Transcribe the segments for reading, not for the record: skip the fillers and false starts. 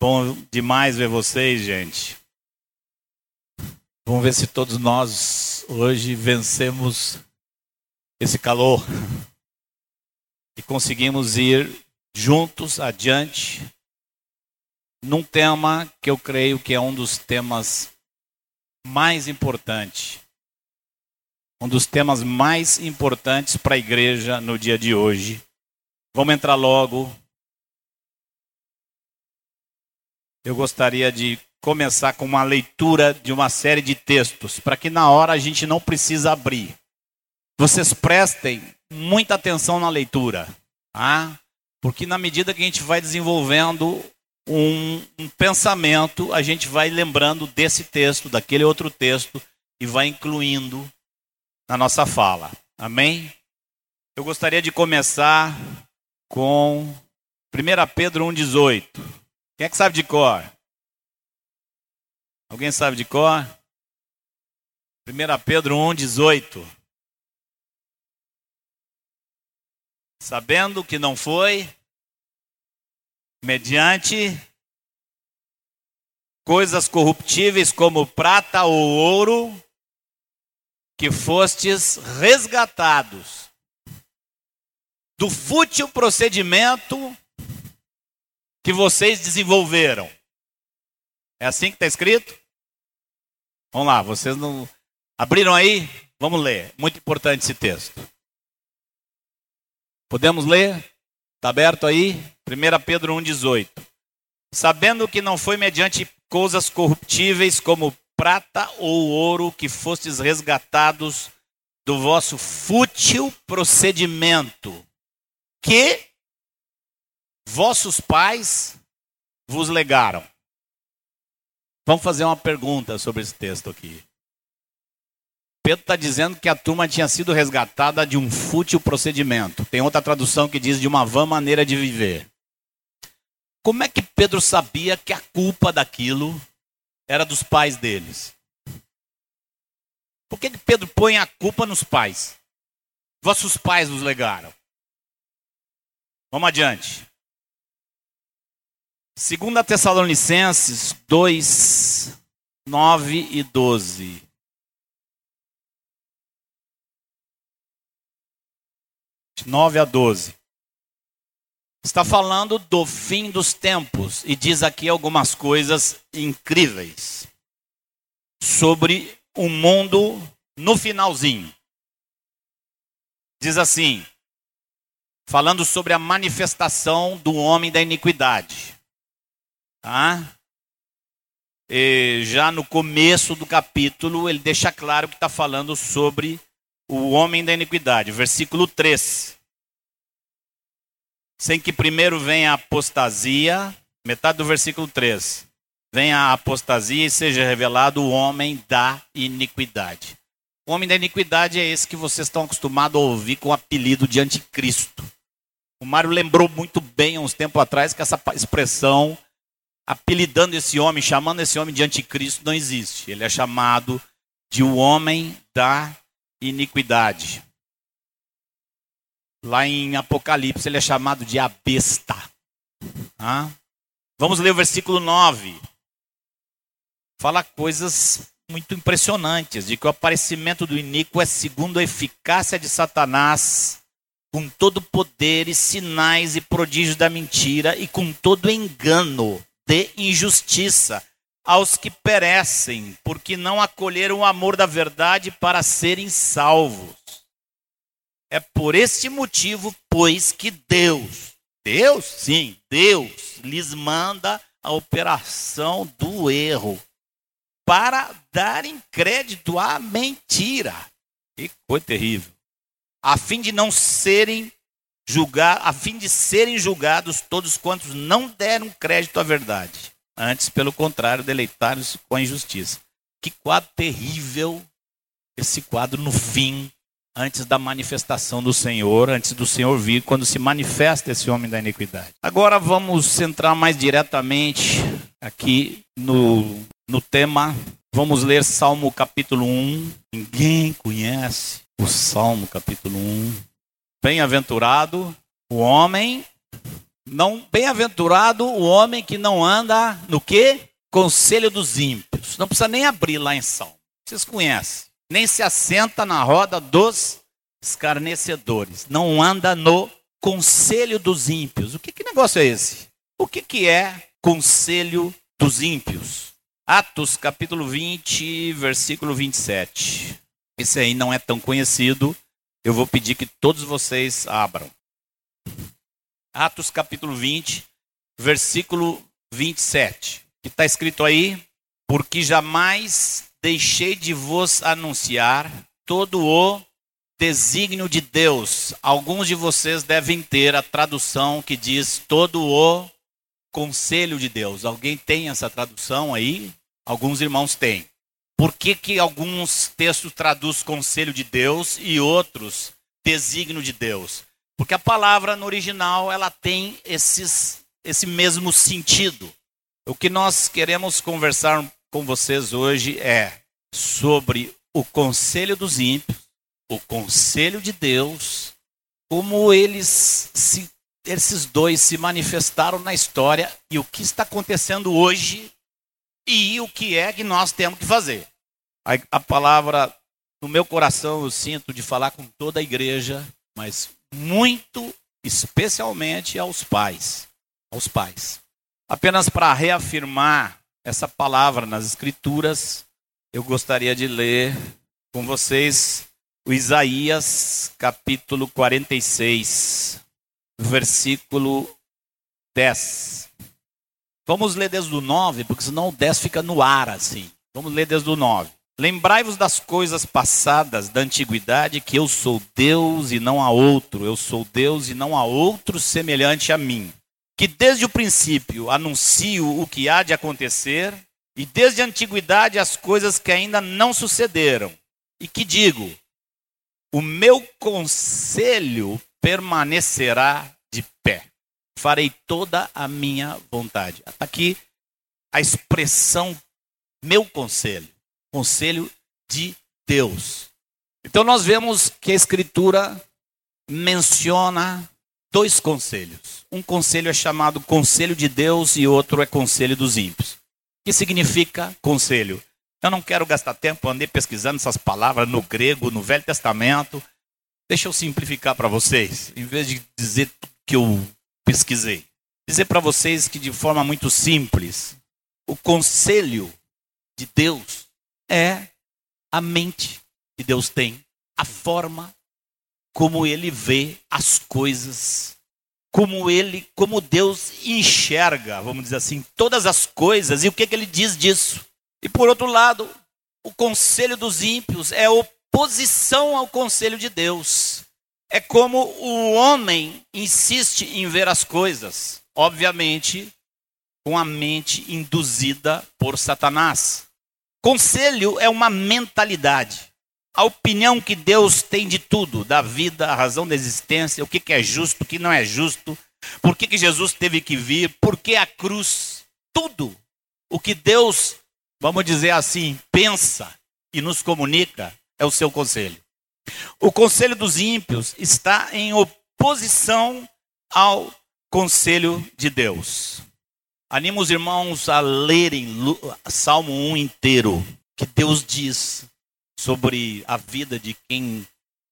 Bom demais ver vocês, gente. Vamos ver se todos nós hoje vencemos esse calor e conseguimos ir juntos adiante num tema que eu creio que é um dos temas mais importantes. Um dos temas mais importantes para a igreja no dia de hoje. Vamos entrar logo. Eu gostaria de começar com uma leitura de uma série de textos, para que na hora a gente não precisa abrir. Vocês prestem muita atenção na leitura, tá? Porque na medida que a gente vai desenvolvendo um pensamento, a gente vai lembrando desse texto, daquele outro texto, e vai incluindo na nossa fala. Amém? Eu gostaria de começar com 1 Pedro 1,18. Quem é que sabe de cor? Alguém sabe de cor? 1 Pedro 1,18. Sabendo que não foi mediante coisas corruptíveis como prata ou ouro, que fostes resgatados do fútil procedimento que vocês desenvolveram. É assim que está escrito? Vamos lá, vocês não abriram aí? Vamos ler. Muito importante esse texto. Podemos ler? Está aberto aí? 1 Pedro 1,18. Sabendo que não foi mediante coisas corruptíveis como prata ou ouro que fostes resgatados do vosso fútil procedimento, que vossos pais vos legaram. Vamos fazer uma pergunta sobre esse texto aqui. Pedro está dizendo que a turma tinha sido resgatada de um fútil procedimento. Tem outra tradução que diz de uma vã maneira de viver. Como é que Pedro sabia que a culpa daquilo era dos pais deles? Por que Pedro põe a culpa nos pais? Vossos pais vos legaram. Vamos adiante. 2 Tessalonicenses 2, 9 e 12. De 9 a 12. Está falando do fim dos tempos e diz aqui algumas coisas incríveis sobre o mundo no finalzinho. Diz assim, falando sobre a manifestação do homem da iniquidade. Tá? E já no começo do capítulo, ele deixa claro que está falando sobre o homem da iniquidade. Versículo 3. Sem que primeiro venha a apostasia, metade do versículo 3. Venha a apostasia e seja revelado o homem da iniquidade. O homem da iniquidade é esse que vocês estão acostumados a ouvir com o apelido de anticristo. O Mário lembrou muito bem, há uns tempos atrás, que essa expressão, apelidando esse homem, chamando esse homem de anticristo, não existe. Ele é chamado de o homem da iniquidade. Lá em Apocalipse ele é chamado de a besta. Vamos ler o versículo 9. Fala coisas muito impressionantes, de que o aparecimento do iníquo é segundo a eficácia de Satanás, com todo poder e sinais e prodígios da mentira e com todo engano de injustiça aos que perecem, porque não acolheram o amor da verdade para serem salvos. É por este motivo, pois, que Deus, sim, Deus lhes manda a operação do erro para darem crédito à mentira. Que coisa terrível. A fim de serem julgados todos quantos não deram crédito à verdade. Antes, pelo contrário, deleitaram-se com a injustiça. Que quadro terrível esse quadro no fim. Antes da manifestação do Senhor, antes do Senhor vir, quando se manifesta esse homem da iniquidade. Agora vamos centrar mais diretamente aqui no tema. Vamos ler Salmo capítulo 1. Ninguém conhece o Salmo capítulo 1. Bem-aventurado o homem Não, bem-aventurado o homem que não anda no quê? Conselho dos ímpios. Não precisa nem abrir lá em Salmo. Vocês conhecem. Nem se assenta na roda dos escarnecedores. Não anda no conselho dos ímpios. O que negócio é esse? O que é conselho dos ímpios? Atos capítulo 20, versículo 27. Esse aí não é tão conhecido. Eu vou pedir que todos vocês abram. Atos capítulo 20, versículo 27. Que está escrito aí: porque jamais deixei de vos anunciar todo o desígnio de Deus. Alguns de vocês devem ter a tradução que diz todo o conselho de Deus. Alguém tem essa tradução aí? Alguns irmãos têm. Por que alguns textos traduzem conselho de Deus e outros desígnio de Deus? Porque a palavra no original ela tem esse mesmo sentido. O que nós queremos conversar com vocês hoje é sobre o conselho dos ímpios, o conselho de Deus, como esses dois se manifestaram na história e o que está acontecendo hoje e o que é que nós temos que fazer. A palavra no meu coração eu sinto de falar com toda a igreja, mas muito especialmente aos pais. Apenas para reafirmar essa palavra nas Escrituras, eu gostaria de ler com vocês o Isaías capítulo 46, versículo 10. Vamos ler desde o 9, porque senão o 10 fica no ar assim. Vamos ler desde o 9. Lembrai-vos das coisas passadas da antiguidade, que eu sou Deus e não há outro. Eu sou Deus e não há outro semelhante a mim. Que desde o princípio anuncio o que há de acontecer, e desde a antiguidade as coisas que ainda não sucederam. E que digo, o meu conselho permanecerá de pé. Farei toda a minha vontade. Está aqui a expressão meu conselho. Conselho de Deus. Então nós vemos que a Escritura menciona dois conselhos. Um conselho é chamado conselho de Deus e outro é conselho dos ímpios. O que significa conselho? Eu não quero gastar tempo, andei pesquisando essas palavras no grego, no Velho Testamento. Deixa eu simplificar para vocês, em vez de dizer tudo que eu pesquisei. Dizer para vocês que de forma muito simples, o conselho de Deus é a mente que Deus tem, a forma como ele vê as coisas, como Deus enxerga, vamos dizer assim, todas as coisas e o que ele diz disso. E por outro lado, o conselho dos ímpios é oposição ao conselho de Deus. É como o homem insiste em ver as coisas, obviamente, com a mente induzida por Satanás. Conselho é uma mentalidade. A opinião que Deus tem de tudo, da vida, a razão da existência, o que é justo, o que não é justo, por que Jesus teve que vir, por que a cruz, tudo o que Deus, vamos dizer assim, pensa e nos comunica é o seu conselho. O conselho dos ímpios está em oposição ao conselho de Deus. Animo os irmãos a lerem Salmo 1 inteiro, que Deus diz sobre a vida de quem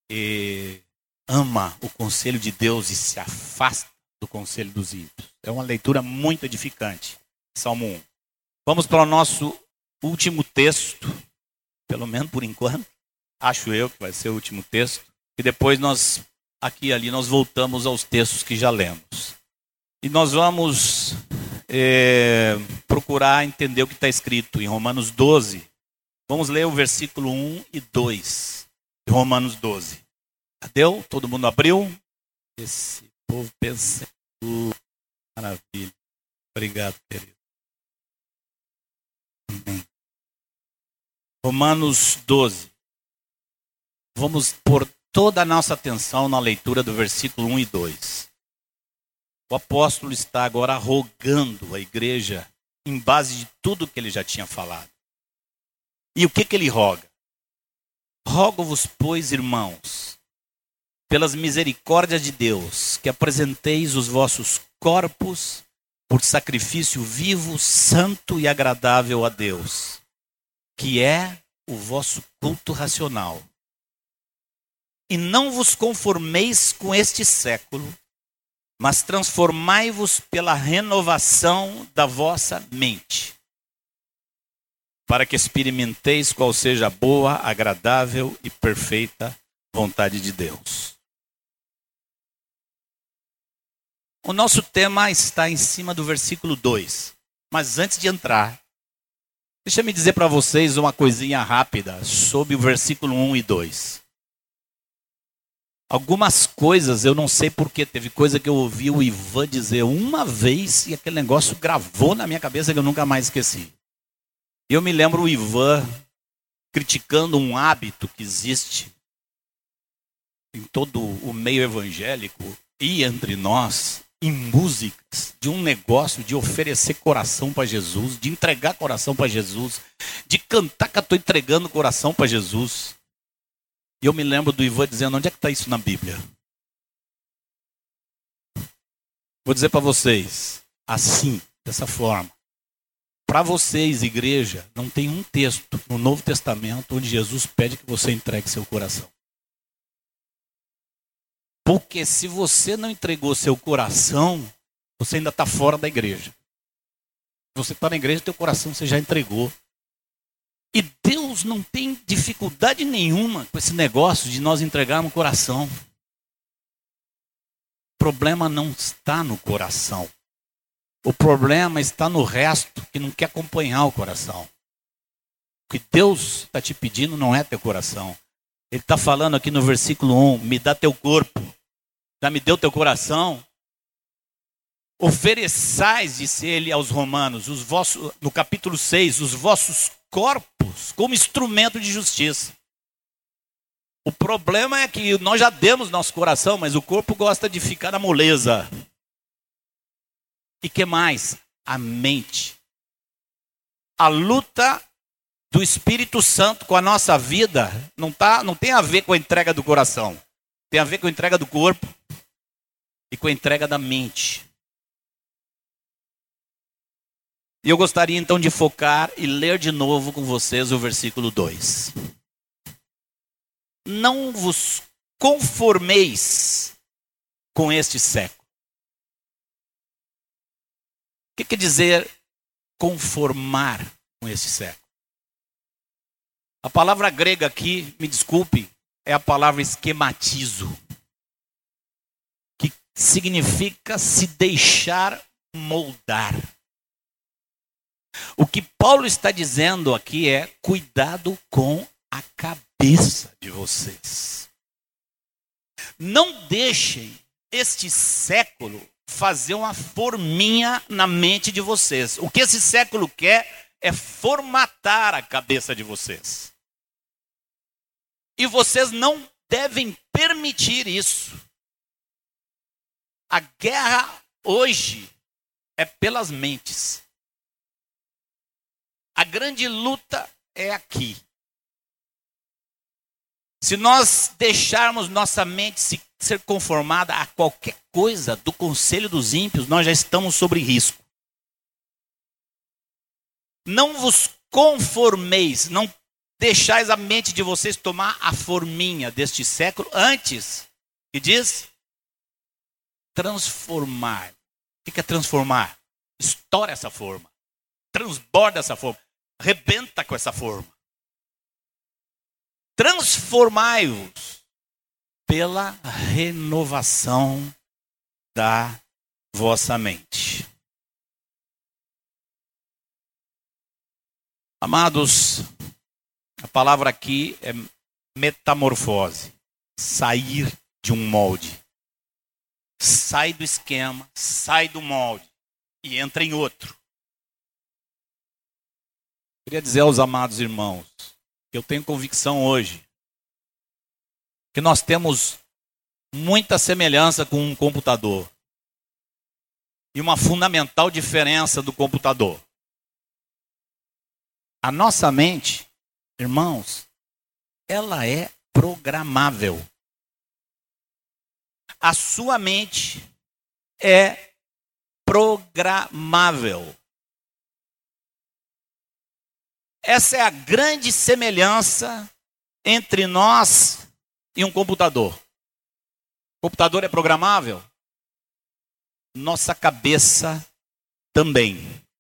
ama o conselho de Deus e se afasta do conselho dos ímpios. É uma leitura muito edificante, Salmo 1. Vamos para o nosso último texto, pelo menos por enquanto, acho eu que vai ser o último texto, e depois nós, aqui e ali, nós voltamos aos textos que já lemos. E nós vamos procurar entender o que está escrito em Romanos 12. Vamos ler o versículo 1 e 2 de Romanos 12. Cadê? Todo mundo abriu? Esse povo pensa. Maravilha. Obrigado, querido. Amém. Romanos 12. Vamos pôr toda a nossa atenção na leitura do versículo 1 e 2. O apóstolo está agora rogando a igreja em base de tudo que ele já tinha falado. E o que ele roga? Rogo-vos, pois, irmãos, pelas misericórdias de Deus, que apresenteis os vossos corpos por sacrifício vivo, santo e agradável a Deus, que é o vosso culto racional. E não vos conformeis com este século, mas transformai-vos pela renovação da vossa mente, para que experimenteis qual seja a boa, agradável e perfeita vontade de Deus. O nosso tema está em cima do versículo 2. Mas antes de entrar, deixa eu dizer para vocês uma coisinha rápida sobre o versículo 1 e 2. Algumas coisas eu não sei porquê. Teve coisa que eu ouvi o Ivan dizer uma vez e aquele negócio gravou na minha cabeça que eu nunca mais esqueci. Eu me lembro o Ivan criticando um hábito que existe em todo o meio evangélico e entre nós, em músicas, de um negócio de oferecer coração para Jesus, de entregar coração para Jesus, de cantar que eu estou entregando coração para Jesus. E eu me lembro do Ivan dizendo, onde é que está isso na Bíblia? Vou dizer para vocês, assim, dessa forma. Para vocês, igreja, não tem um texto no Novo Testamento onde Jesus pede que você entregue seu coração. Porque se você não entregou seu coração, você ainda está fora da igreja. Você está na igreja, teu coração você já entregou. E Deus não tem dificuldade nenhuma com esse negócio de nós entregarmos o coração. O problema não está no coração. O problema está no resto que não quer acompanhar o coração. O que Deus está te pedindo não é teu coração. Ele está falando aqui no versículo 1, me dá teu corpo, me deu teu coração. Ofereçais, disse ele aos romanos, no capítulo 6, os vossos corpos como instrumento de justiça. O problema é que nós já demos nosso coração, mas o corpo gosta de ficar na moleza. E que mais? A mente. A luta do Espírito Santo com a nossa vida não tem a ver com a entrega do coração. Tem a ver com a entrega do corpo e com a entrega da mente. E eu gostaria então de focar e ler de novo com vocês o versículo 2. Não vos conformeis com este século. O que quer dizer conformar com este século? A palavra grega aqui, me desculpe, é a palavra esquematizo, que significa se deixar moldar. O que Paulo está dizendo aqui é cuidado com a cabeça de vocês. Não deixem este século fazer uma forminha na mente de vocês. O que esse século quer é formatar a cabeça de vocês. E vocês não devem permitir isso. A guerra hoje é pelas mentes. A grande luta é aqui. Se nós deixarmos nossa mente ser conformada a qualquer coisa do conselho dos ímpios, nós já estamos sobre risco. Não vos conformeis, não deixais a mente de vocês tomar a forminha deste século, antes, que diz, transformar. O que é transformar? Estoura essa forma, transborda essa forma, rebenta com essa forma. Transformai-vos pela renovação da vossa mente. Amados, a palavra aqui é metamorfose, sair de um molde. Sai do esquema, sai do molde e entra em outro. Queria dizer aos amados irmãos, que eu tenho convicção hoje, que nós temos muita semelhança com um computador. E uma fundamental diferença do computador. A nossa mente, irmãos, ela é programável. A sua mente é programável. Essa é a grande semelhança entre nós e um computador. O computador é programável? Nossa cabeça também.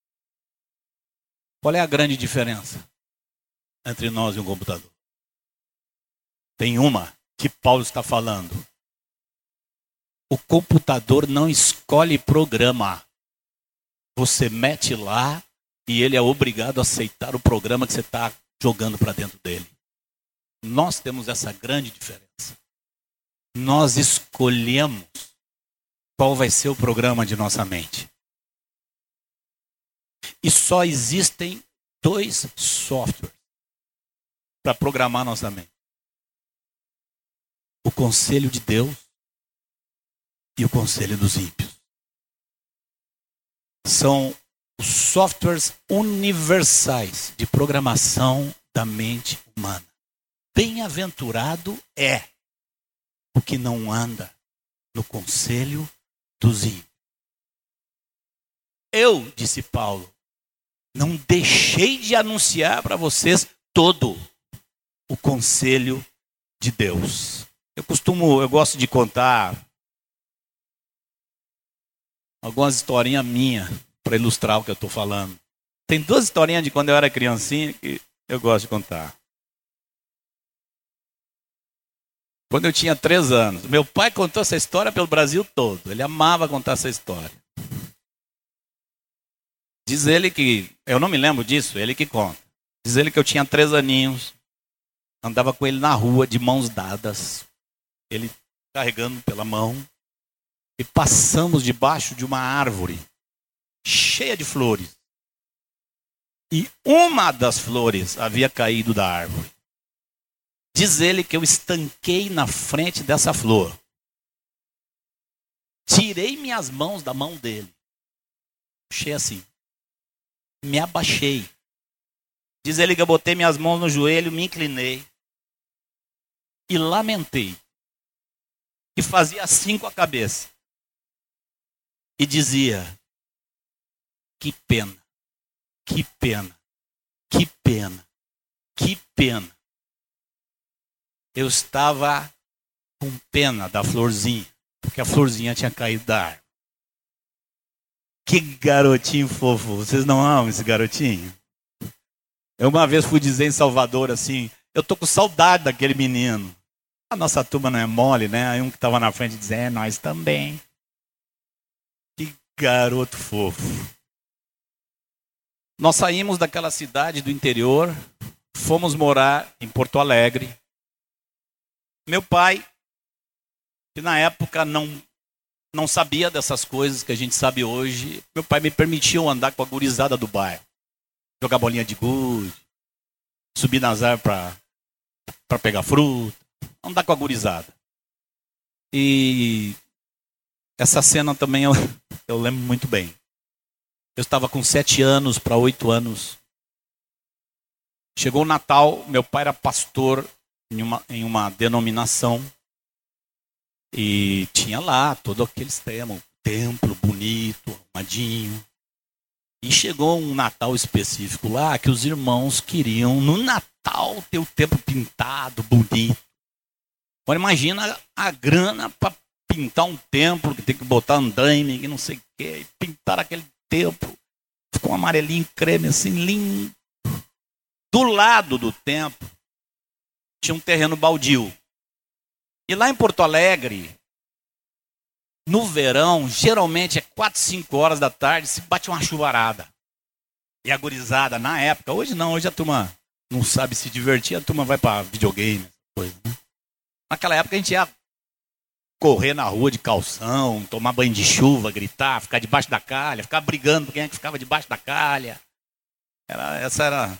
Qual é a grande diferença entre nós e um computador? Tem uma que Paulo está falando. O computador não escolhe programa. Você mete lá e ele é obrigado a aceitar o programa que você está jogando para dentro dele. Nós temos essa grande diferença. Nós escolhemos qual vai ser o programa de nossa mente. E só existem 2 softwares para programar nossa mente. O conselho de Deus e o conselho dos ímpios. São os softwares universais de programação da mente humana. Bem-aventurado é o que não anda no conselho dos ímpios. Eu, disse Paulo, não deixei de anunciar para vocês todo o conselho de Deus. Eu gosto de contar algumas historinhas minhas para ilustrar o que eu estou falando. Tem 2 historinhas de quando eu era criancinha que eu gosto de contar. Quando eu tinha 3 anos, meu pai contou essa história pelo Brasil todo. Ele amava contar essa história. Diz ele que, eu não me lembro disso, ele que conta. Diz ele que eu tinha 3 aninhos, andava com ele na rua de mãos dadas, ele carregando pela mão, e passamos debaixo de uma árvore cheia de flores. E uma das flores havia caído da árvore. Diz ele que eu estanquei na frente dessa flor. Tirei minhas mãos da mão dele. Puxei assim. Me abaixei. Diz ele que eu botei minhas mãos no joelho, me inclinei. E lamentei. E fazia assim com a cabeça. E dizia, que pena, que pena, que pena, que pena. Eu estava com pena da florzinha, porque a florzinha tinha caído da árvore. Que garotinho fofo, vocês não amam esse garotinho? Eu uma vez fui dizer em Salvador assim, eu tô com saudade daquele menino. A nossa turma não é mole, né? Aí um que estava na frente dizia, nós também. Que garoto fofo. Nós saímos daquela cidade do interior, fomos morar em Porto Alegre. Meu pai, que na época não sabia dessas coisas que a gente sabe hoje, meu pai me permitiu andar com a gurizada do bairro. Jogar bolinha de gude, subir nas árvores para pegar fruta, andar com a gurizada. E essa cena também eu lembro muito bem. Eu estava com 7 anos para 8 anos. Chegou o Natal, meu pai era pastor em uma denominação. E tinha lá todos aqueles temas, um templo bonito, arrumadinho. E chegou um Natal específico lá que os irmãos queriam no Natal ter o templo pintado, bonito. Agora imagina a grana para pintar um templo, que tem que botar andaime, que não sei o quê, pintar aquele templo. Ficou um amarelinho creme assim, lindo. Do lado do templo tinha um terreno baldio. E lá em Porto Alegre, no verão, geralmente é 4, 5 horas da tarde, se bate uma chuvarada. E a gurizada, na época, hoje não, hoje a turma não sabe se divertir, a turma vai para videogame, coisa, né? Naquela época a gente ia correr na rua de calção, tomar banho de chuva, gritar, ficar debaixo da calha, ficar brigando por quem é que ficava debaixo da calha. Essa era...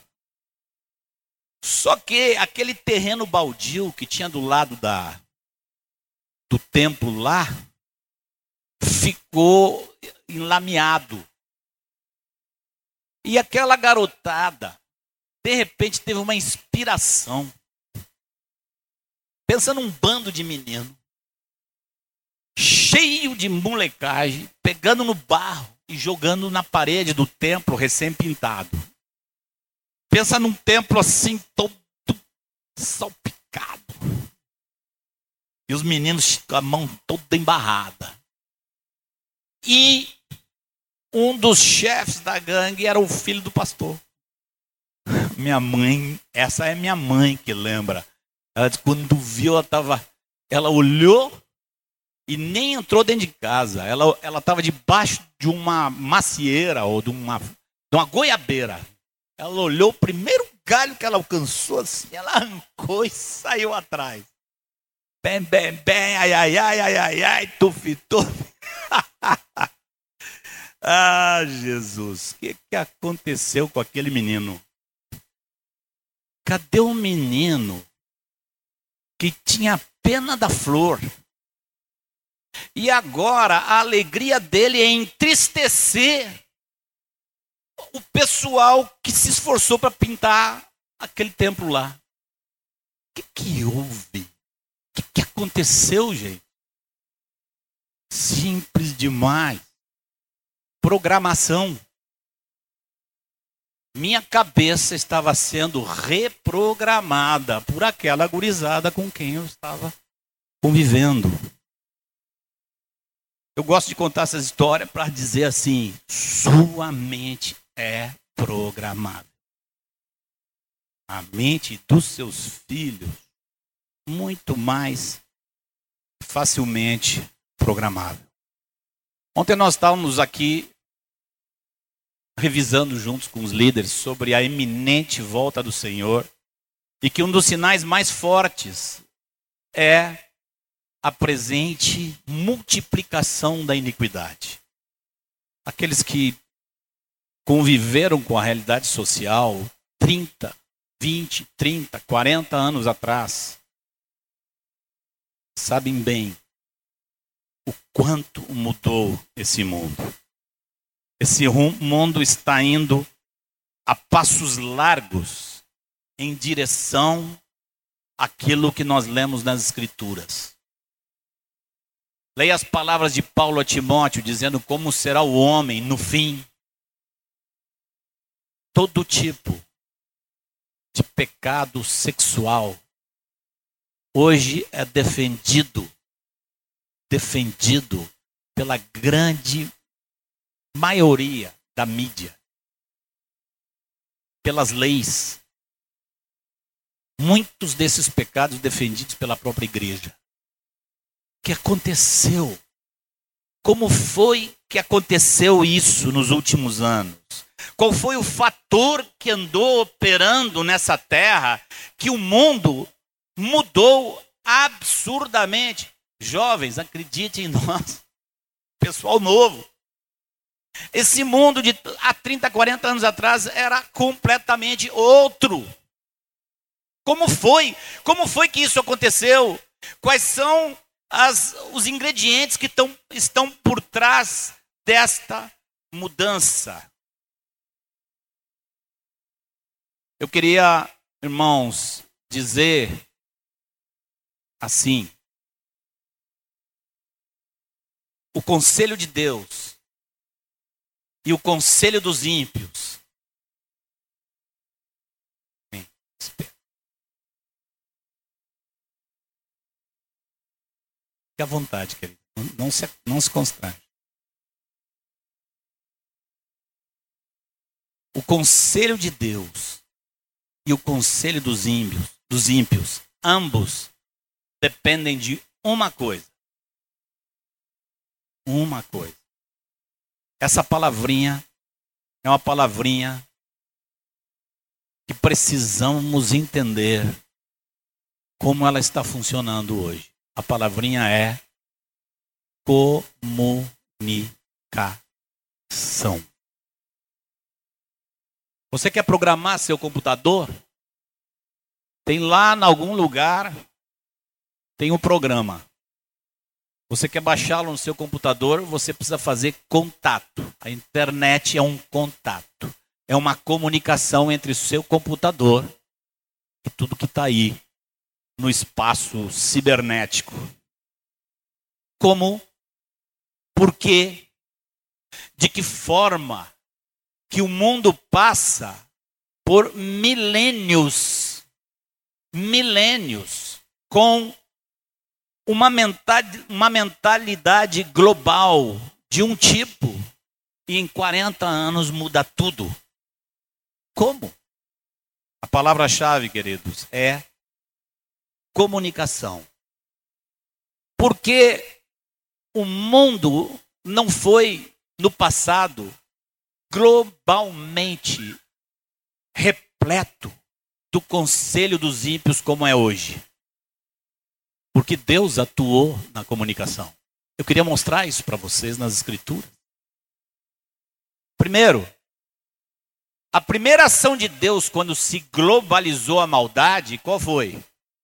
Só que aquele terreno baldio que tinha do lado do templo lá, ficou enlameado. E aquela garotada, de repente, teve uma inspiração. Pensa num bando de meninos. cheio de molecagem, pegando no barro e jogando na parede do templo recém-pintado. Pensa num templo assim, todo salpicado. E os meninos com a mão toda embarrada. E um dos chefes da gangue era o filho do pastor. Minha mãe, essa é minha mãe que lembra. Ela disse, quando viu, ela olhou e nem entrou dentro de casa. Ela estava debaixo de uma macieira ou de uma goiabeira. Ela olhou o primeiro galho que ela alcançou, assim, ela arrancou e saiu atrás. Bem, bem, bem, ai, ai, ai, ai, ai, ai, tufi, tufi. Ah, Jesus, o que aconteceu com aquele menino? Cadê o menino que tinha pena da flor? E agora a alegria dele é entristecer o pessoal que se esforçou para pintar aquele templo lá. O que houve? O que aconteceu, gente? Simples demais. Programação. Minha cabeça estava sendo reprogramada por aquela gurizada com quem eu estava convivendo. Eu gosto de contar essa história para dizer assim, sua mente é programável. A mente dos seus filhos, muito mais facilmente programável. Ontem nós estávamos aqui revisando juntos com os líderes sobre a iminente volta do Senhor e que um dos sinais mais fortes é a presente multiplicação da iniquidade. Aqueles que conviveram com a realidade social 30, 20, 30, 40 anos atrás, sabem bem o quanto mudou esse mundo. Esse mundo está indo a passos largos em direção àquilo que nós lemos nas Escrituras. Leia as palavras de Paulo a Timóteo, dizendo como será o homem no fim. Todo tipo de pecado sexual hoje é defendido pela grande maioria da mídia, pelas leis. Muitos desses pecados defendidos pela própria igreja. O que aconteceu? Como foi que aconteceu isso nos últimos anos? Qual foi o fator que andou operando nessa terra que o mundo mudou absurdamente? Jovens, acreditem em nós, pessoal novo. Esse mundo de há 30, 40 anos atrás era completamente outro. Como foi? Como foi que isso aconteceu? Quais são os ingredientes que estão por trás desta mudança? Eu queria, irmãos, dizer assim: o conselho de Deus e o conselho dos ímpios. Fique à vontade, querido. Não se constrange. O conselho de Deus e o conselho dos ímpios, ambos dependem de uma coisa. Uma coisa. Essa palavrinha é uma palavrinha que precisamos entender como ela está funcionando hoje. A palavrinha é comunicação. Você quer programar seu computador? Tem lá em algum lugar, tem um programa. Você quer baixá-lo no seu computador, você precisa fazer contato. A internet é um contato. É uma comunicação entre o seu computador e tudo que está aí no espaço cibernético. Como Por quê? De que forma que o mundo passa por milênios, com uma mentalidade global de um tipo, e em 40 anos muda tudo. Como? A palavra-chave, queridos, é comunicação. Porque o mundo não foi, no passado, globalmente repleto do conselho dos ímpios como é hoje. Porque Deus atuou na comunicação. Eu queria mostrar isso para vocês nas Escrituras. Primeiro, a primeira ação de Deus quando se globalizou a maldade, qual foi?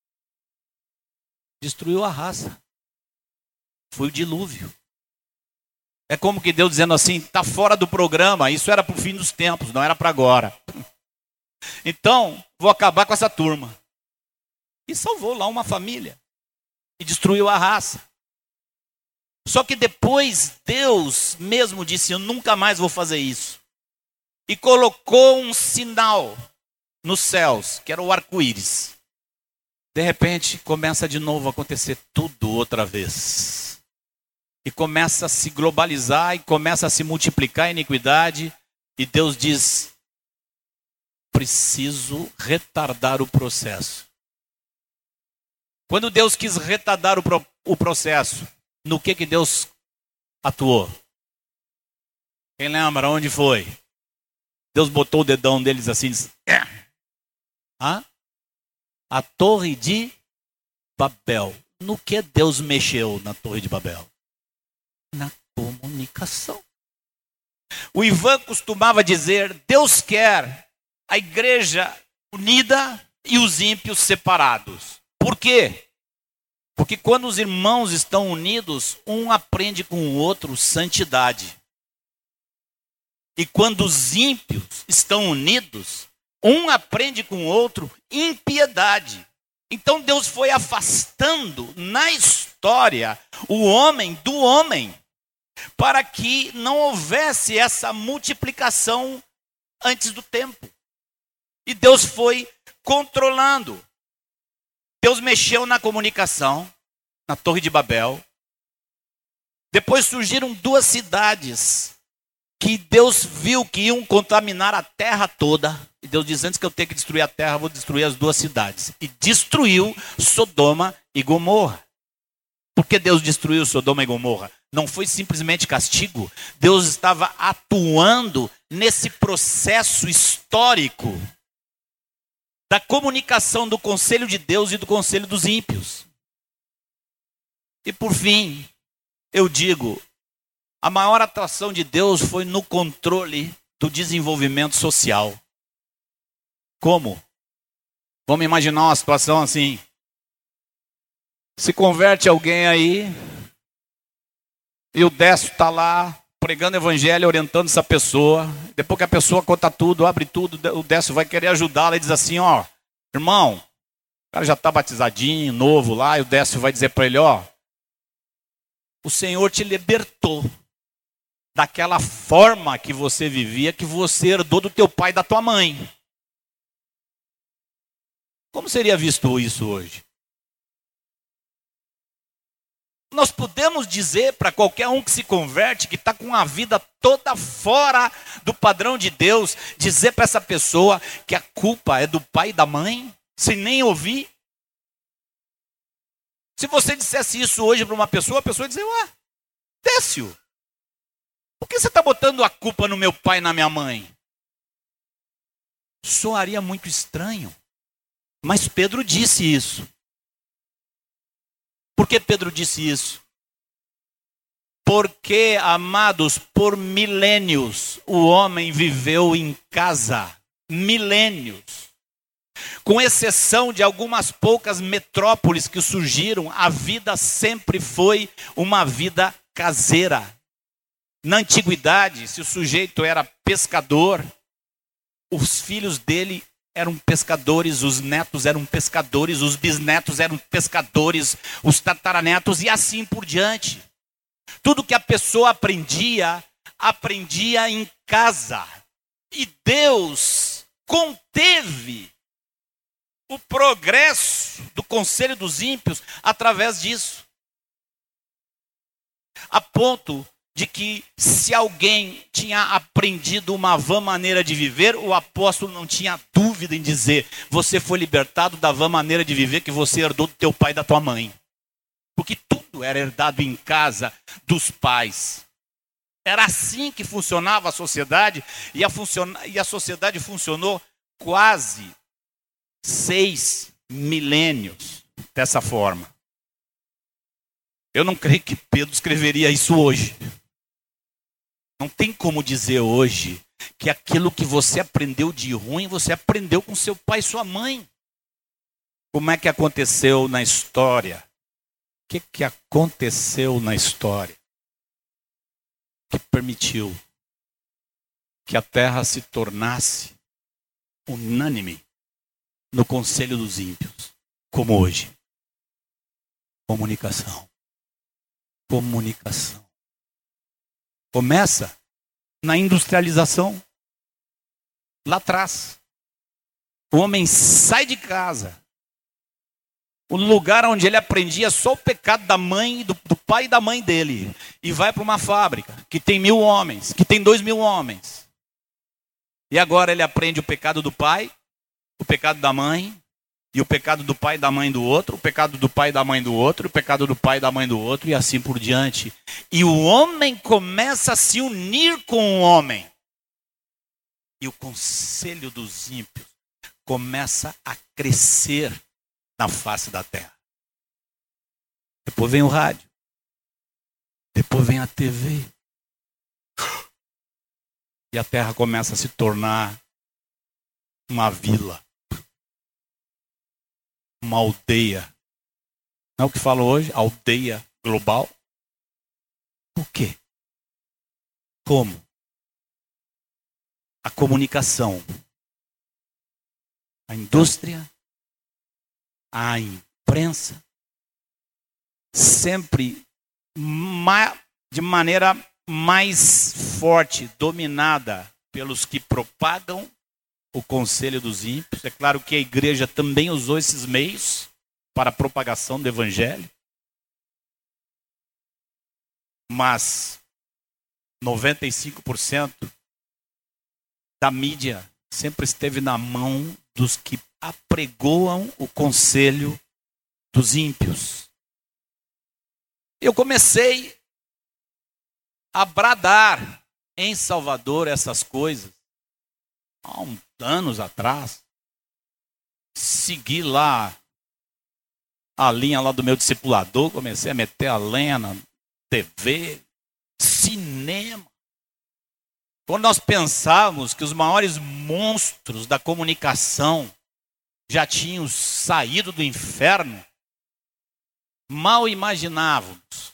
Destruiu a raça. Foi o dilúvio. É como que Deus dizendo assim, está fora do programa, isso era para o fim dos tempos, não era para agora. Então, vou acabar com essa turma. E salvou lá uma família. E destruiu a raça. Só que depois Deus mesmo disse, eu nunca mais vou fazer isso. E colocou um sinal nos céus, que era o arco-íris. De repente, começa de novo a acontecer tudo outra vez. E começa a se globalizar e começa a se multiplicar a iniquidade. E Deus diz, preciso retardar o processo. Quando Deus quis retardar o processo, no que Deus atuou? Quem lembra onde foi? Deus botou o dedão deles assim, disse, a Torre de Babel. No que Deus mexeu na Torre de Babel? Na comunicação. O Ivan costumava dizer, Deus quer a igreja unida e os ímpios separados. Por quê? Porque quando os irmãos estão unidos, um aprende com o outro santidade. E quando os ímpios estão unidos, um aprende com o outro impiedade. Então Deus foi afastando na história o homem do homem, para que não houvesse essa multiplicação antes do tempo. E Deus foi controlando. Deus mexeu na comunicação, na Torre de Babel. Depois surgiram duas cidades que Deus viu que iam contaminar a terra toda. E Deus diz, antes que eu tenha que destruir a terra, eu vou destruir as duas cidades. E destruiu Sodoma e Gomorra. Por que Deus destruiu Sodoma e Gomorra? Não foi simplesmente castigo. Deus estava atuando nesse processo histórico da comunicação do conselho de Deus e do conselho dos ímpios. E por fim, eu digo, a maior atração de Deus foi no controle do desenvolvimento social. Como? Vamos imaginar uma situação assim. Se converte alguém aí, e o Décio está lá, pregando evangelho, orientando essa pessoa. Depois que a pessoa conta tudo, abre tudo, o Décio vai querer ajudá-la e diz assim, ó, irmão, o cara já está batizadinho, novo lá, e o Décio vai dizer para ele, ó, o Senhor te libertou daquela forma que você vivia, que você herdou do teu pai e da tua mãe. Como seria visto isso hoje? Nós podemos dizer para qualquer um que se converte, que está com a vida toda fora do padrão de Deus, dizer para essa pessoa que a culpa é do pai e da mãe, sem nem ouvir? Se você dissesse isso hoje para uma pessoa, a pessoa ia dizer, ué, Décio, por que você está botando a culpa no meu pai e na minha mãe? Soaria muito estranho, mas Pedro disse isso. Por que Pedro disse isso? Porque, amados, por milênios, o homem viveu em casa. Milênios. Com exceção de algumas poucas metrópoles que surgiram, a vida sempre foi uma vida caseira. Na antiguidade, se o sujeito era pescador, os filhos dele eram pescadores, os netos eram pescadores, os bisnetos eram pescadores, os tataranetos e assim por diante. Tudo que a pessoa aprendia em casa. E Deus conteve o progresso do conselho dos ímpios através disso. A ponto de que, se alguém tinha aprendido uma vã maneira de viver, o apóstolo não tinha dúvida em dizer: você foi libertado da vã maneira de viver que você herdou do teu pai e da tua mãe. Porque tudo era herdado em casa dos pais. Era assim que funcionava a sociedade, e a sociedade funcionou quase 6 milênios dessa forma. Eu não creio que Pedro escreveria isso hoje. Não tem como dizer hoje que aquilo que você aprendeu de ruim, você aprendeu com seu pai e sua mãe. Como é que aconteceu na história? O que aconteceu na história que permitiu que a terra se tornasse unânime no conselho dos ímpios, como hoje? Comunicação. Comunicação. Começa na industrialização. Lá atrás. O homem sai de casa. O lugar onde ele aprendia só o pecado da mãe, do pai e da mãe dele. E vai para uma fábrica que tem 1.000 homens, que tem 2.000 homens. E agora ele aprende o pecado do pai, o pecado da mãe, e o pecado do pai e da mãe do outro, o pecado do pai e da mãe do outro, o pecado do pai e da mãe do outro, e assim por diante. E o homem começa a se unir com o homem. E o conselho dos ímpios começa a crescer na face da terra. Depois vem o rádio. Depois vem a TV. E a terra começa a se tornar uma vila. Uma aldeia. Não é o que falo hoje? Aldeia global. Por quê? Como? A comunicação. A indústria. A imprensa. Sempre de maneira mais forte, dominada pelos que propagam o conselho dos ímpios. É claro que a igreja também usou esses meios para a propagação do evangelho. Mas 95% da mídia sempre esteve na mão dos que apregoam o conselho dos ímpios. Eu comecei a bradar em Salvador essas coisas há uns anos atrás. Segui lá a linha lá do meu discipulador, comecei a meter a lenha na TV, cinema. Quando nós pensávamos que os maiores monstros da comunicação já tinham saído do inferno, mal imaginávamos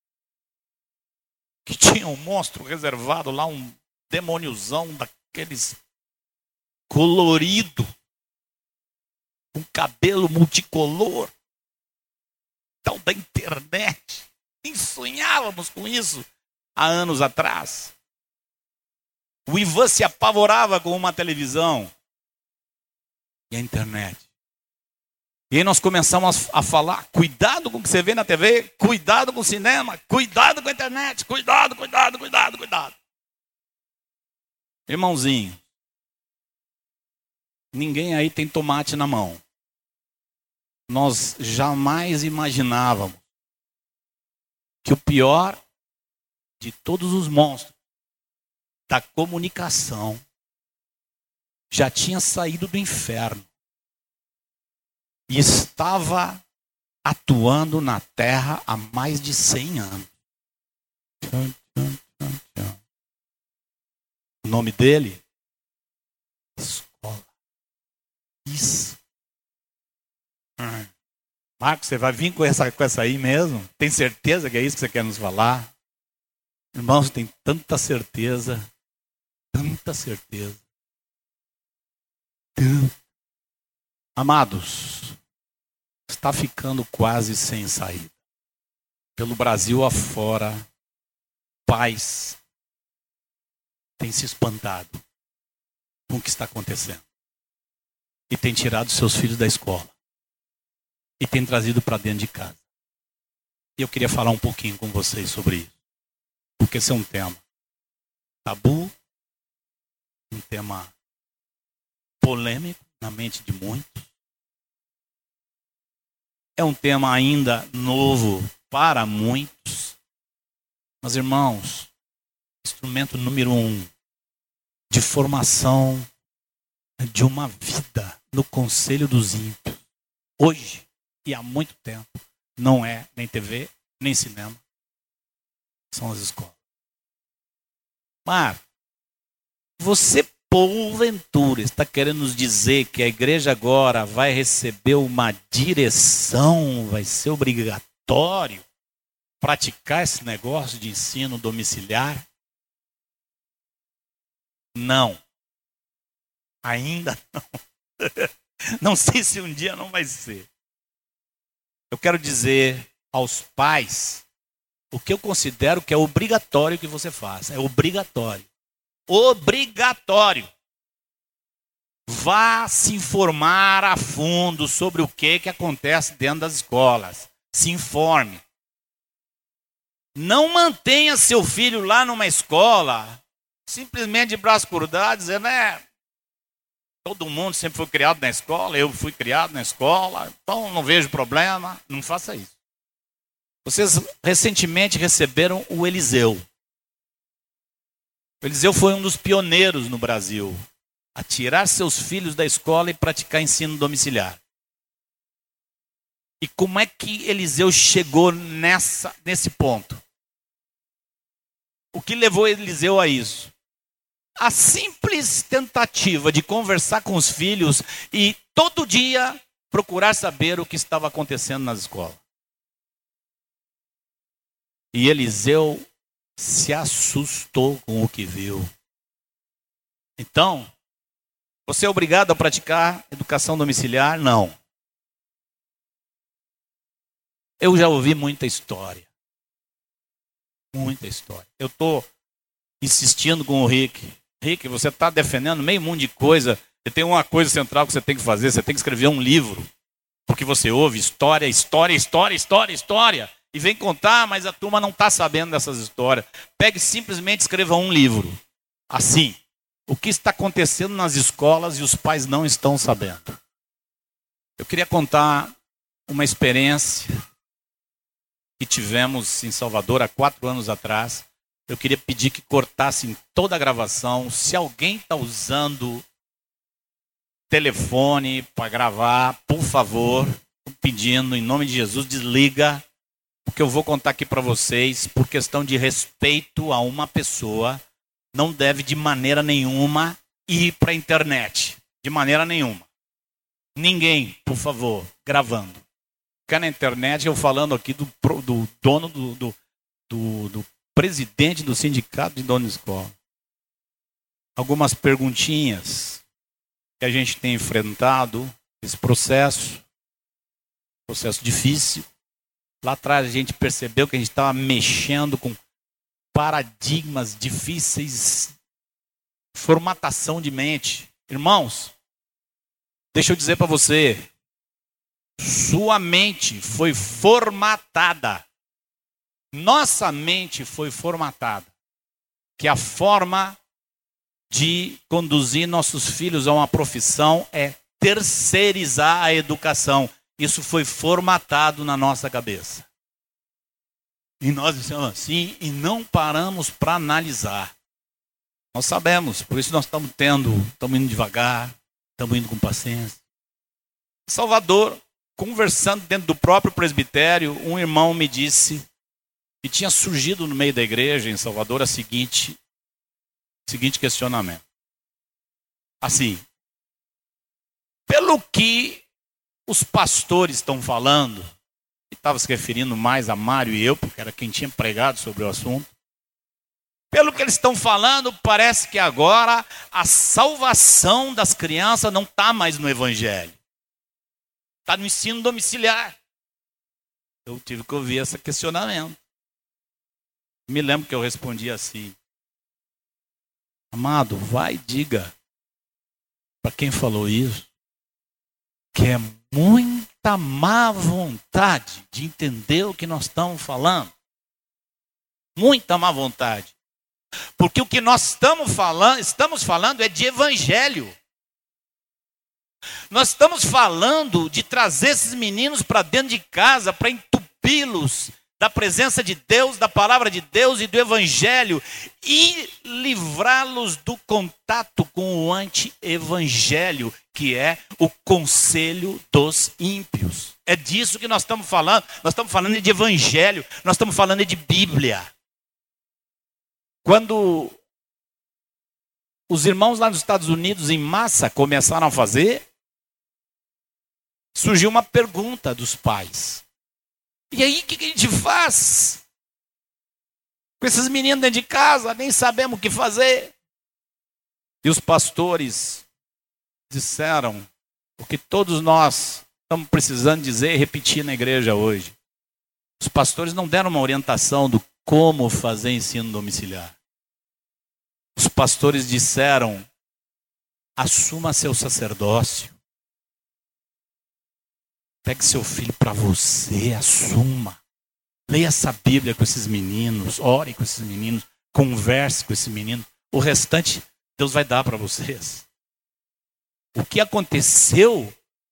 que tinha um monstro reservado lá, um demôniozão daqueles colorido, com cabelo multicolor, tal da internet. Nem sonhávamos com isso há anos atrás. O Ivan se apavorava com uma televisão e a internet. E aí nós começamos a falar: cuidado com o que você vê na TV, cuidado com o cinema, cuidado com a internet, cuidado, cuidado, cuidado, cuidado. Irmãozinho, ninguém aí tem tomate na mão. Nós jamais imaginávamos que o pior de todos os monstros da comunicação já tinha saído do inferno e estava atuando na terra há mais de 100 anos. O nome dele? Escola. Isso. Marcos, você vai vir com essa aí mesmo? Tem certeza que é isso que você quer nos falar? Irmãos, tem tanta certeza. Tanta certeza. Amados, está ficando quase sem saída. Pelo Brasil afora, pais têm se espantado com o que está acontecendo. E têm tirado seus filhos da escola. E têm trazido para dentro de casa. E eu queria falar um pouquinho com vocês sobre isso. Porque esse é um tema tabu, um tema polêmico na mente de muitos. É um tema ainda novo para muitos. Mas, irmãos, instrumento número 1 de formação de uma vida no conselho dos ímpios, hoje e há muito tempo, não é nem TV, nem cinema, são as escolas. Mas, você porventura está querendo nos dizer que a igreja agora vai receber uma direção, vai ser obrigatório praticar esse negócio de ensino domiciliar? Não. Ainda não. Não sei se um dia não vai ser. Eu quero dizer aos pais o que eu considero que é obrigatório que você faça. É obrigatório. Obrigatório. Vá se informar a fundo sobre o que acontece dentro das escolas. Se informe. Não mantenha seu filho lá numa escola simplesmente de braço cruzado, dizendo, todo mundo sempre foi criado na escola, eu fui criado na escola, então não vejo problema. Não faça isso. Vocês recentemente receberam o Eliseu. O Eliseu foi um dos pioneiros no Brasil a tirar seus filhos da escola e praticar ensino domiciliar. E como é que Eliseu chegou nesse ponto? O que levou Eliseu a isso? A simples tentativa de conversar com os filhos e todo dia procurar saber o que estava acontecendo nas escolas. E Eliseu se assustou com o que viu. Então, você é obrigado a praticar educação domiciliar? Não. Eu já ouvi muita história. Muita história. Eu estou insistindo com o Rick. Rick, você está defendendo meio mundo de coisa. E tem uma coisa central que você tem que fazer. Você tem que escrever um livro. Porque você ouve história, história, história, história, história. E vem contar, mas a turma não está sabendo dessas histórias. Pegue simplesmente escreva um livro. Assim. O que está acontecendo nas escolas e os pais não estão sabendo. Eu queria contar uma experiência que tivemos em Salvador há 4 anos atrás. Eu queria pedir que cortassem toda a gravação. Se alguém está usando telefone para gravar, por favor, pedindo em nome de Jesus, desliga. Porque eu vou contar aqui para vocês, por questão de respeito a uma pessoa, não deve de maneira nenhuma ir para a internet. De maneira nenhuma. Ninguém, por favor, gravando. Ficar na internet, eu falando aqui do dono do presidente do sindicato de dono de escola. Algumas perguntinhas que a gente tem enfrentado, esse processo difícil. Lá atrás a gente percebeu que a gente estava mexendo com paradigmas difíceis, formatação de mente. Irmãos, deixa eu dizer para você, sua mente foi formatada. Nossa mente foi formatada. Que a forma de conduzir nossos filhos a uma profissão é terceirizar a educação. Isso foi formatado na nossa cabeça. E nós dissemos assim e não paramos para analisar. Nós sabemos, por isso nós estamos indo devagar, estamos indo com paciência. Em Salvador, conversando dentro do próprio presbitério, um irmão me disse que tinha surgido no meio da igreja em Salvador o seguinte questionamento. Assim, pelo que os pastores estão falando, e estava se referindo mais a Mário e eu, porque era quem tinha pregado sobre o assunto, pelo que eles estão falando, parece que agora a salvação das crianças não está mais no evangelho. Está no ensino domiciliar. Eu tive que ouvir esse questionamento. Me lembro que eu respondi assim: amado, vai e diga para quem falou isso que é muita má vontade de entender o que nós estamos falando. Muita má vontade. Porque o que nós estamos falando é de evangelho. Nós estamos falando de trazer esses meninos para dentro de casa, para entupi-los da presença de Deus, da palavra de Deus e do evangelho, e livrá-los do contato com o anti-evangelho, que é o conselho dos ímpios. É disso que nós estamos falando. Nós estamos falando de evangelho, nós estamos falando de Bíblia. Quando os irmãos lá nos Estados Unidos, em massa, começaram a fazer, surgiu uma pergunta dos pais. E aí, o que a gente faz? Com esses meninos dentro de casa, nem sabemos o que fazer. E os pastores disseram o que todos nós estamos precisando dizer e repetir na igreja hoje. Os pastores não deram uma orientação do como fazer ensino domiciliar. Os pastores disseram: assuma seu sacerdócio. Pegue seu filho para você, assuma. Leia essa Bíblia com esses meninos, ore com esses meninos, converse com esse menino. O restante Deus vai dar para vocês. O que aconteceu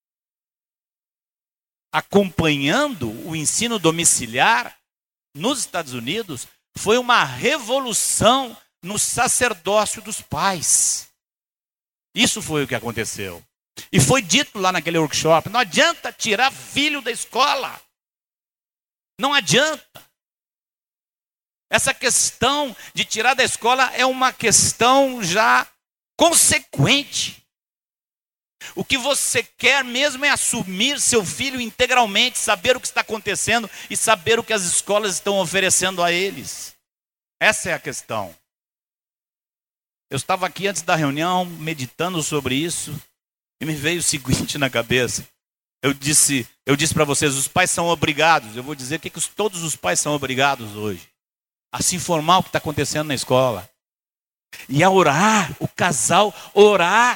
acompanhando o ensino domiciliar nos Estados Unidos foi uma revolução no sacerdócio dos pais. Isso foi o que aconteceu. E foi dito lá naquele workshop: não adianta tirar filho da escola. Não adianta. Essa questão de tirar da escola é uma questão já consequente. O que você quer mesmo é assumir seu filho integralmente, saber o que está acontecendo e saber o que as escolas estão oferecendo a eles. Essa é a questão. Eu estava aqui antes da reunião, meditando sobre isso, e me veio o seguinte na cabeça. Eu disse para vocês: os pais são obrigados. Eu vou dizer que todos os pais são obrigados hoje a se informar o que está acontecendo na escola. E a orar, o casal orar.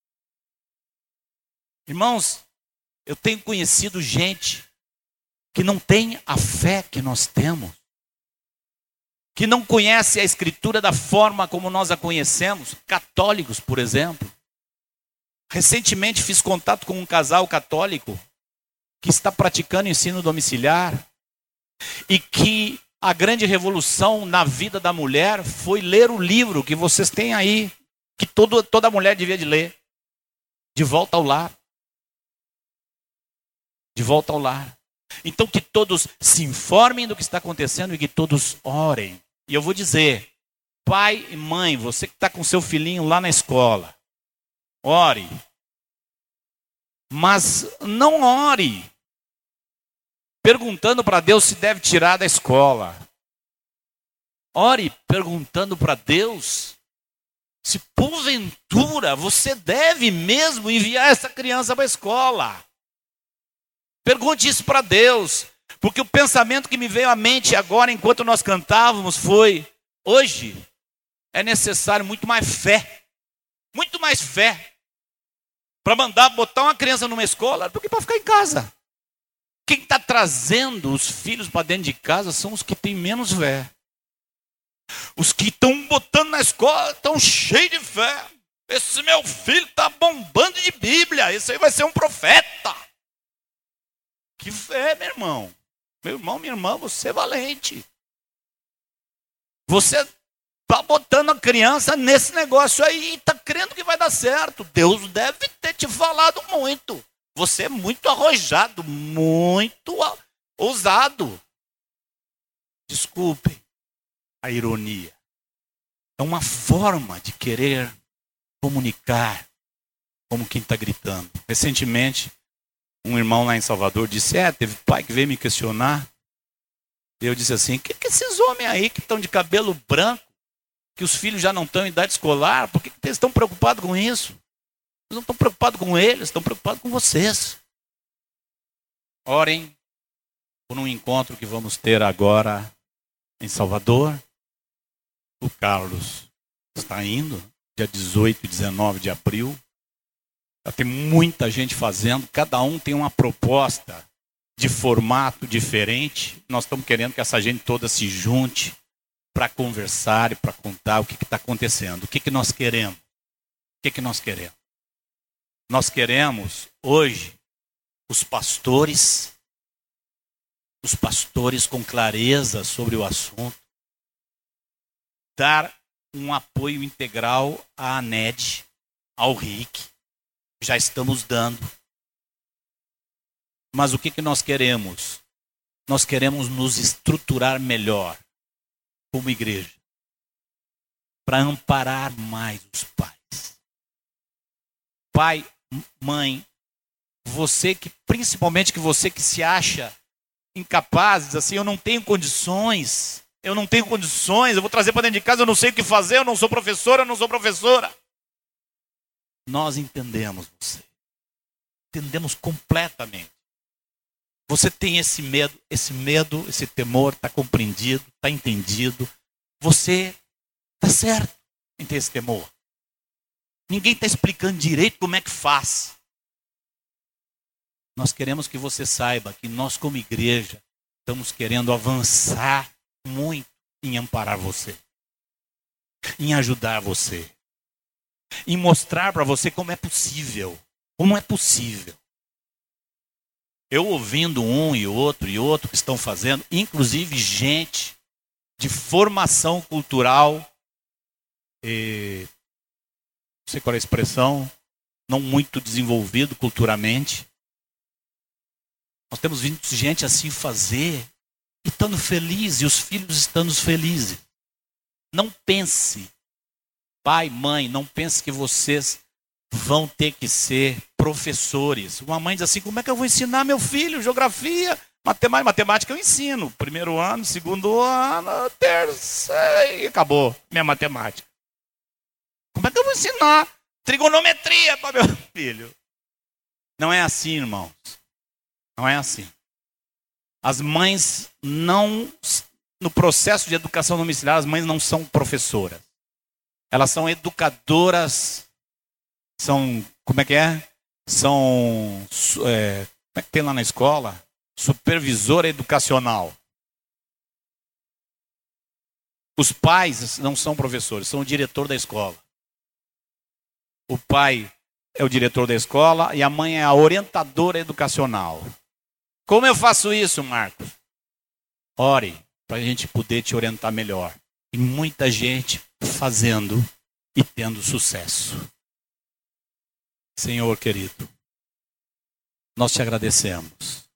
Irmãos, eu tenho conhecido gente que não tem a fé que nós temos, que não conhece a Escritura da forma como nós a conhecemos, católicos, por exemplo. Recentemente fiz contato com um casal católico que está praticando ensino domiciliar e que a grande revolução na vida da mulher foi ler o livro que vocês têm aí, que toda mulher devia de ler, De Volta ao Lar. De Volta ao Lar. Então que todos se informem do que está acontecendo e que todos orem. E eu vou dizer, pai e mãe, você que está com seu filhinho lá na escola, ore. Mas não ore perguntando para Deus se deve tirar da escola. Ore perguntando para Deus se porventura você deve mesmo enviar essa criança para a escola. Pergunte isso para Deus, porque o pensamento que me veio à mente agora enquanto nós cantávamos foi: hoje é necessário muito mais fé para mandar botar uma criança numa escola do que para ficar em casa. Quem está trazendo os filhos para dentro de casa são os que têm menos fé. Os que estão botando na escola estão cheios de fé. Esse meu filho está bombando de Bíblia, esse aí vai ser um profeta. Que fé, meu irmão. Meu irmão, minha irmã, você é valente. Você está botando a criança nesse negócio aí e está crendo que vai dar certo. Deus deve ter te falado muito. Você é muito arrojado, muito ousado. Desculpem a ironia. É uma forma de querer comunicar como quem está gritando. Recentemente, um irmão lá em Salvador disse: teve pai que veio me questionar. E eu disse assim: que esses homens aí que estão de cabelo branco, que os filhos já não estão em idade escolar, por que eles estão preocupados com isso? Eles não estão preocupados com eles, estão preocupados com vocês. Orem por um encontro que vamos ter agora em Salvador. O Carlos está indo, dia 18 e 19 de abril. Já tem muita gente fazendo, cada um tem uma proposta de formato diferente. Nós estamos querendo que essa gente toda se junte para conversar e para contar o que está acontecendo. O que nós queremos? O que nós queremos? Nós queremos, hoje, os pastores com clareza sobre o assunto, dar um apoio integral à ANED, ao RIC. Já estamos dando. Mas o que nós queremos? Nós queremos nos estruturar melhor como igreja, para amparar mais os pais. Pai, mãe, principalmente você que se acha incapaz, diz assim, eu não tenho condições, eu vou trazer para dentro de casa, eu não sei o que fazer, eu não sou professora. Nós entendemos você. Entendemos completamente. Você tem esse medo, esse temor, está compreendido, está entendido. Você está certo em ter esse temor. Ninguém está explicando direito como é que faz. Nós queremos que você saiba que nós, como igreja, estamos querendo avançar muito em amparar você, em ajudar você, em mostrar para você como é possível. Como é possível. Eu ouvindo um e outro que estão fazendo, inclusive gente de formação cultural, não sei qual é a expressão, não muito desenvolvido culturalmente. Nós temos visto gente assim fazer e estando feliz, e os filhos estando felizes. Não pense, pai, mãe, não pense que vocês vão ter que ser professores. Uma mãe diz assim, como é que eu vou ensinar meu filho geografia, matemática eu ensino. Primeiro ano, segundo ano, terceiro, e acabou minha matemática. Como é que eu vou ensinar trigonometria para meu filho? Não é assim, irmãos. Não é assim. As mães não, no processo de educação domiciliar, as mães não são professoras. Elas são educadoras, como é que é? Como é que tem lá na escola? Supervisora educacional. Os pais não são professores, são o diretor da escola. O pai é o diretor da escola e a mãe é a orientadora educacional. Como eu faço isso, Marcos? Ore, para a gente poder te orientar melhor. E muita gente fazendo e tendo sucesso. Senhor querido, nós te agradecemos.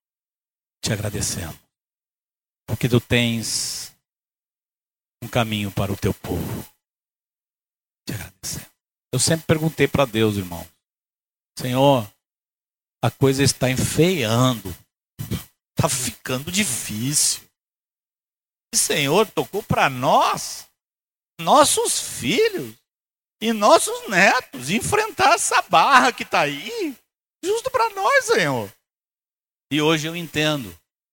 Porque tu tens um caminho para o teu povo. Te agradecemos. Eu sempre perguntei para Deus, irmão. Senhor, a coisa está enfeiando. Está ficando difícil. E Senhor, tocou para nós, nossos filhos e nossos netos, enfrentar essa barra que está aí, justo para nós, Senhor. E hoje eu entendo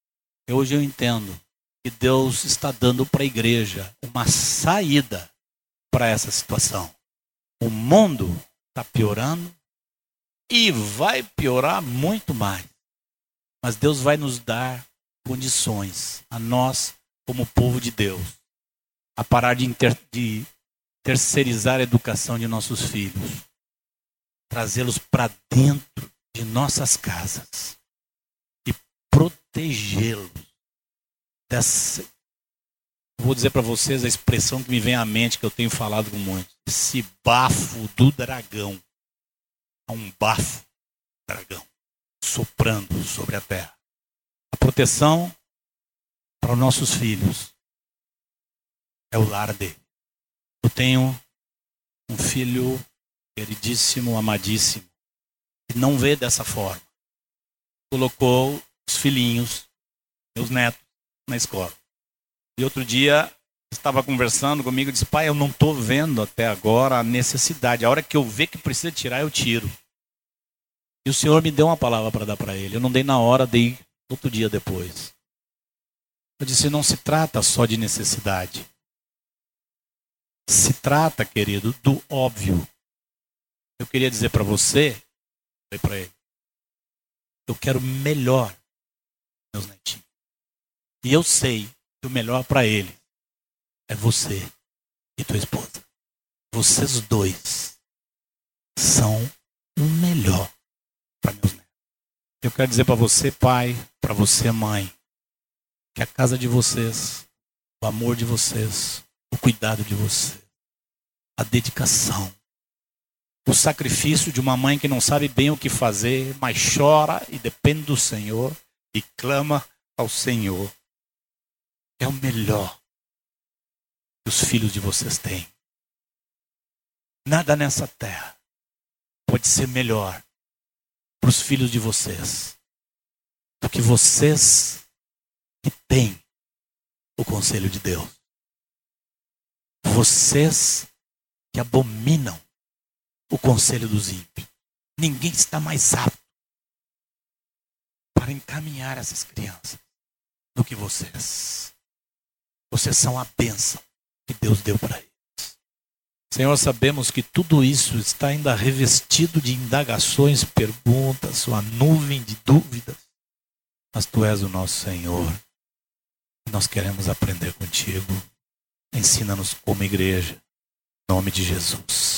que Deus está dando para a igreja uma saída para essa situação. O mundo está piorando e vai piorar muito mais. Mas Deus vai nos dar condições, a nós, como povo de Deus, a parar de terceirizar a educação de nossos filhos, trazê-los para dentro de nossas casas e protegê-los dessa. Vou dizer para vocês a expressão que me vem à mente, que eu tenho falado com muitos: esse bafo do dragão. Há um bafo do dragão soprando sobre a terra. A proteção para os nossos filhos é o lar dele. Eu tenho um filho queridíssimo, amadíssimo, que não vê dessa forma. Colocou os filhinhos, meus netos, na escola. E outro dia, estava conversando comigo e disse: pai, eu não estou vendo até agora a necessidade. A hora que eu ver que precisa tirar, eu tiro. E o Senhor me deu uma palavra para dar para ele. Eu não dei na hora, dei outro dia depois. Eu disse, não se trata só de necessidade. Se trata, querido, do óbvio. Eu queria dizer para você, falei para ele, eu quero melhor meus netinhos. E eu sei que o melhor para ele é você e tua esposa. Vocês dois são o melhor para meus netos. Eu quero dizer para você, pai, para você, mãe, que a casa de vocês, o amor de vocês, o cuidado de vocês, a dedicação, o sacrifício de uma mãe que não sabe bem o que fazer, mas chora e depende do Senhor e clama ao Senhor, é o melhor que os filhos de vocês têm. Nada nessa terra pode ser melhor para os filhos de vocês do que vocês que têm o conselho de Deus. Vocês que abominam o conselho dos ímpios. Ninguém está mais apto para encaminhar essas crianças do que vocês. Vocês são a bênção que Deus deu para eles. Senhor, sabemos que tudo isso está ainda revestido de indagações, perguntas, uma nuvem de dúvidas. Mas Tu és o nosso Senhor. Nós queremos aprender contigo. Ensina-nos como igreja. Em nome de Jesus.